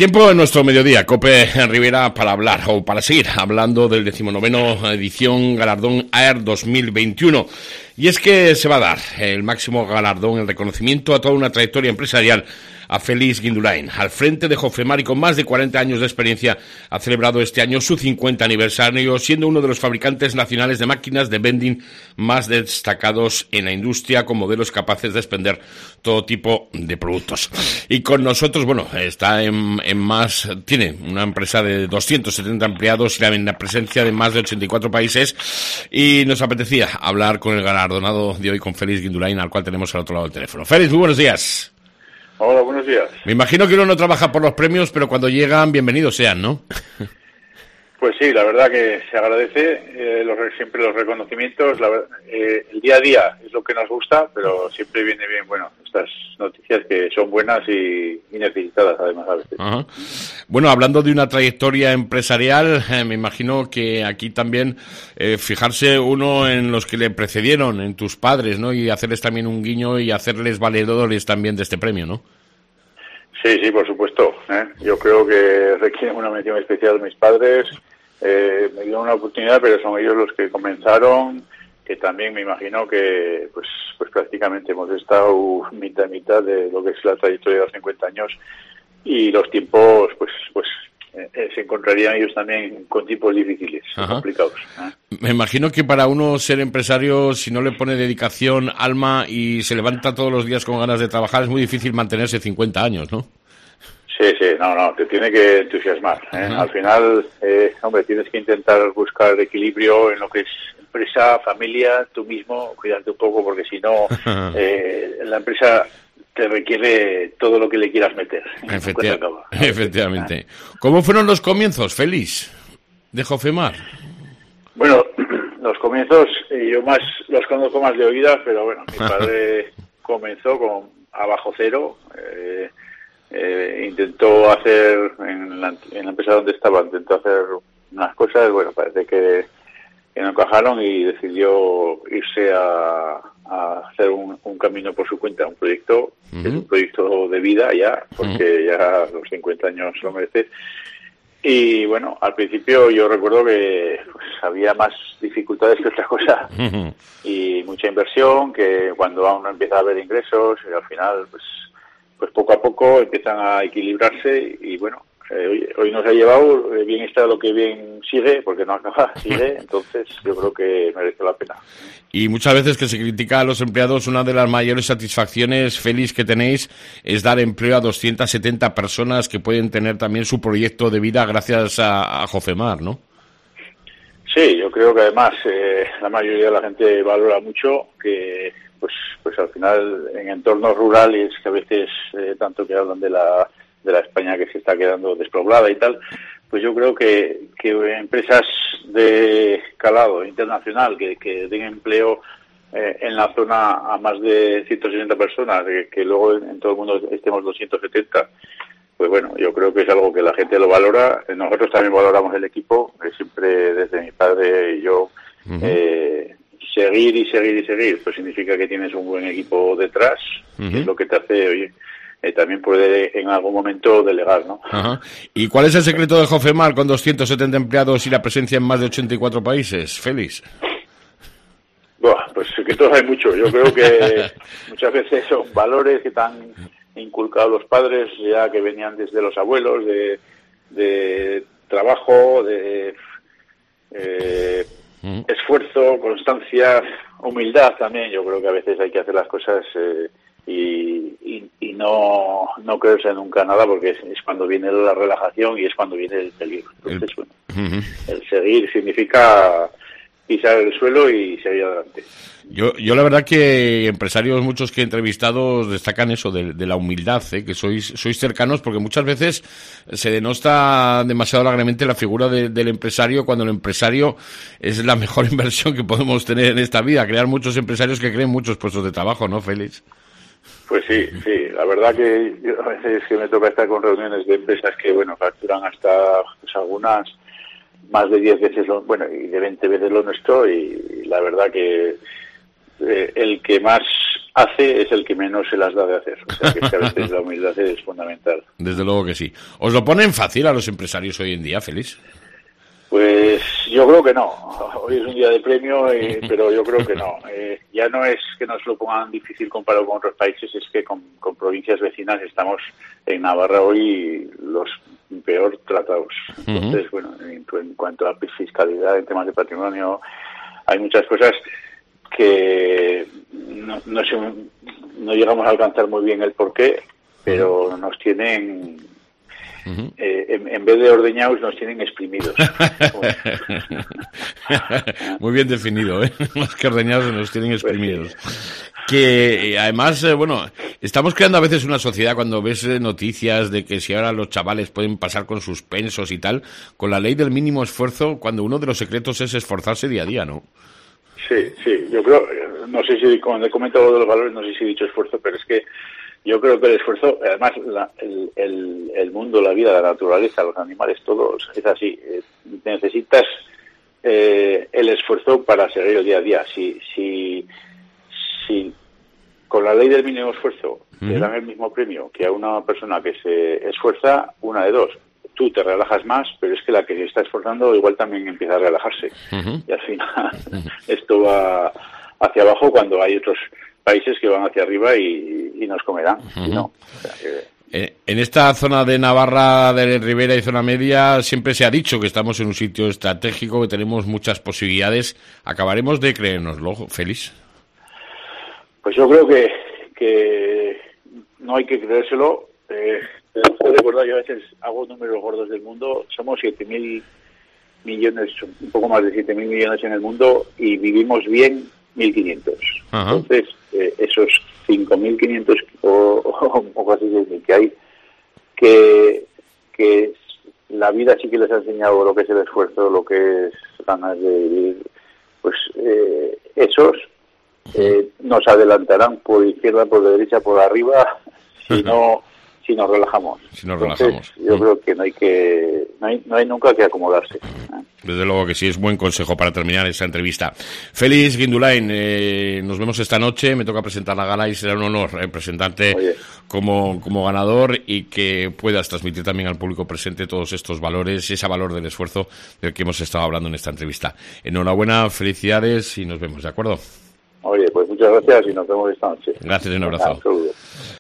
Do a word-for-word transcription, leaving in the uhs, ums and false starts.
Tiempo en nuestro mediodía, COPE Rivera, para hablar o para seguir hablando del decimonoveno edición Galardón AER dos mil veintiuno. Y es que se va a dar el máximo galardón, el reconocimiento a toda una trayectoria empresarial a Félix Guindulain. Al frente de Jofremar y con más de cuarenta años de experiencia, ha celebrado este año su cincuenta aniversario, siendo uno de los fabricantes nacionales de máquinas de vending más destacados en la industria, con modelos capaces de expender todo tipo de productos. Y con nosotros, bueno, está en, en más, tiene una empresa de doscientos setenta empleados y la presencia de más de ochenta y cuatro países, y nos apetecía hablar con el galardonado de hoy, con Félix Guindulain, al cual tenemos al otro lado del teléfono. Félix, muy buenos días. Hola, buenos días. Me imagino que uno no trabaja por los premios, pero cuando llegan, bienvenidos sean, ¿no? Pues sí, la verdad que se agradece eh, los, siempre los reconocimientos. La, eh, el día a día es lo que nos gusta, pero siempre viene bien, bueno, estas noticias que son buenas y, y necesitadas, además, a veces. Ajá. Bueno, hablando de una trayectoria empresarial, eh, me imagino que aquí también eh, fijarse uno en los que le precedieron, en tus padres, ¿no? Y hacerles también un guiño y hacerles valedores también de este premio, ¿no? Sí, sí, por supuesto. ¿eh? Yo creo que requieren una mención especial mis padres. Eh, me dieron una oportunidad, pero son ellos los que comenzaron, que también me imagino que pues pues prácticamente hemos estado mitad y mitad de lo que es la trayectoria de los cincuenta años, y los tiempos pues pues eh, se encontrarían ellos también con tiempos difíciles, complicados. ¿eh? Me imagino que para uno ser empresario, si no le pone dedicación, alma y se levanta todos los días con ganas de trabajar, es muy difícil mantenerse cincuenta años, ¿no? Sí, sí, no, no, te tiene que entusiasmar. ¿eh? Uh-huh. Al final, eh, hombre, tienes que intentar buscar equilibrio en lo que es empresa, familia, tú mismo, cuidarte un poco, porque si no, eh, la empresa te requiere todo lo que le quieras meter. Efectiva- efectivamente. ¿Cómo fueron los comienzos, Félix, de Jofremar? Bueno, los comienzos, yo más los conozco más de oídas, pero bueno, mi padre comenzó con abajo cero. Eh, Eh, intentó hacer en la, en la empresa donde estaba, intentó hacer unas cosas, bueno, parece que, que no encajaron y decidió irse a, a hacer un, un camino por su cuenta, un proyecto, uh-huh. que es un proyecto de vida ya, porque uh-huh. ya los cincuenta años lo merece. Y bueno, al principio yo recuerdo que pues, había más dificultades que otra cosa uh-huh. y mucha inversión, que cuando aún no empieza a haber ingresos, y al final pues pues poco a poco empiezan a equilibrarse y bueno, eh, hoy, hoy nos ha llevado, eh, bien está lo que bien sigue, porque no acaba, sigue, entonces yo creo que merece la pena. Y muchas veces que se critica a los empleados, una de las mayores satisfacciones, Félix, que tenéis es dar empleo a doscientas setenta personas que pueden tener también su proyecto de vida gracias a, a Jofremar, ¿no? Sí, yo creo que además eh, la mayoría de la gente valora mucho que pues pues al final en entornos rurales, que a veces eh, tanto que hablan de la de la España que se está quedando despoblada y tal, pues yo creo que, que empresas de calado internacional que, que den empleo eh, en la zona a más de ciento sesenta personas, que, que luego en, en todo el mundo estemos doscientos setenta, pues bueno, yo creo que es algo que la gente lo valora. Nosotros también valoramos el equipo, que siempre desde mi padre y yo uh-huh. eh, seguir y seguir y seguir, pues significa que tienes un buen equipo detrás, uh-huh. que es lo que te hace, oye, eh, también puede en algún momento delegar, ¿no? Uh-huh. ¿Y cuál es el secreto de Jofremar con doscientos setenta empleados y la presencia en más de ochenta y cuatro países, Félix? Buah, pues secretos hay mucho. Yo creo que muchas veces son valores que te han inculcado los padres, ya que venían desde los abuelos, de, de trabajo, de... Eh, Uh-huh. esfuerzo, constancia, humildad también. Yo creo que a veces hay que hacer las cosas eh, y, y, y no, no creerse nunca nada, porque es, es cuando viene la relajación y es cuando viene el peligro. Entonces, el... bueno, uh-huh. el seguir significa pisar el suelo y seguir adelante. Yo, yo la verdad que empresarios muchos que he entrevistado destacan eso de, de la humildad, ¿eh? Que sois sois cercanos, porque muchas veces se denosta demasiado largamente la figura de, del empresario, cuando el empresario es la mejor inversión que podemos tener en esta vida, crear muchos empresarios que creen muchos puestos de trabajo, ¿no, Félix? Pues sí, sí, la verdad que yo a veces que me toca estar con reuniones de empresas que, bueno, facturan hasta pues, algunas más de diez veces lo, bueno, y de veinte veces lo nuestro, y, y la verdad que eh, el que más hace es el que menos se las da de hacer. O sea que, que a veces la humildad es fundamental. Desde luego que sí. ¿Os lo ponen fácil a los empresarios hoy en día, Félix? Pues yo creo que no. Hoy es un día de premio, eh, pero yo creo que no. Eh, ya no es que nos lo pongan difícil comparado con otros países, es que con, con provincias vecinas estamos en Navarra hoy los peor tratados. Entonces, uh-huh. bueno, en, en cuanto a fiscalidad, en temas de patrimonio, hay muchas cosas que no, no, sé, no llegamos a alcanzar muy bien el porqué, pero nos tienen... Uh-huh. Eh, en, en vez de ordeñados nos tienen exprimidos. Muy bien definido, ¿eh? Más que ordeñados nos tienen exprimidos. Pues sí. Que además, eh, bueno, estamos creando a veces una sociedad cuando ves eh, noticias de que si ahora los chavales pueden pasar con suspensos y tal, con la ley del mínimo esfuerzo, cuando uno de los secretos es esforzarse día a día, ¿no? Sí, sí, yo creo, no sé si, cuando he comentado de los valores, no sé si he dicho esfuerzo, pero es que yo creo que el esfuerzo, además, la, el, el, el mundo, la vida, la naturaleza, los animales, todos, es así. Eh, necesitas eh, el esfuerzo para seguir el día a día. Si, si, si con la ley del mínimo esfuerzo uh-huh. te dan el mismo premio que a una persona que se esfuerza, una de dos. Tú te relajas más, pero es que la que se está esforzando igual también empieza a relajarse. Uh-huh. Y al final uh-huh. esto va hacia abajo cuando hay otros países que van hacia arriba y, y nos comerán. Uh-huh. ¿No? O sea, que... En esta zona de Navarra, de Ribera y zona media, siempre se ha dicho que estamos en un sitio estratégico, que tenemos muchas posibilidades. ¿Acabaremos de creérnoslo, Félix? Pues yo creo que, que no hay que creérselo. Eh, tenemos que recordar, yo a veces hago números gordos del mundo. Somos siete mil millones, un poco más de siete mil millones en el mundo y vivimos bien mil quinientos. Uh-huh. Entonces, eh, esos cinco mil quinientos o, o, o casi seis mil que hay, que, que la vida sí que les ha enseñado lo que es el esfuerzo, lo que es ganas de vivir, pues eh, esos eh, nos adelantarán por izquierda, por derecha, por arriba, si no... si nos relajamos. Si nos Entonces, relajamos. Yo mm. creo que no hay que no hay, no hay nunca que acomodarse. Desde luego que sí, es buen consejo para terminar esta entrevista. Félix Guindulain, eh, nos vemos esta noche, me toca presentar la gala y será un honor eh, presentarte como, como ganador y que puedas transmitir también al público presente todos estos valores y ese valor del esfuerzo del que hemos estado hablando en esta entrevista. Enhorabuena, felicidades y nos vemos, ¿de acuerdo? Oye, pues muchas gracias y nos vemos esta noche. Gracias y un abrazo. Un saludo.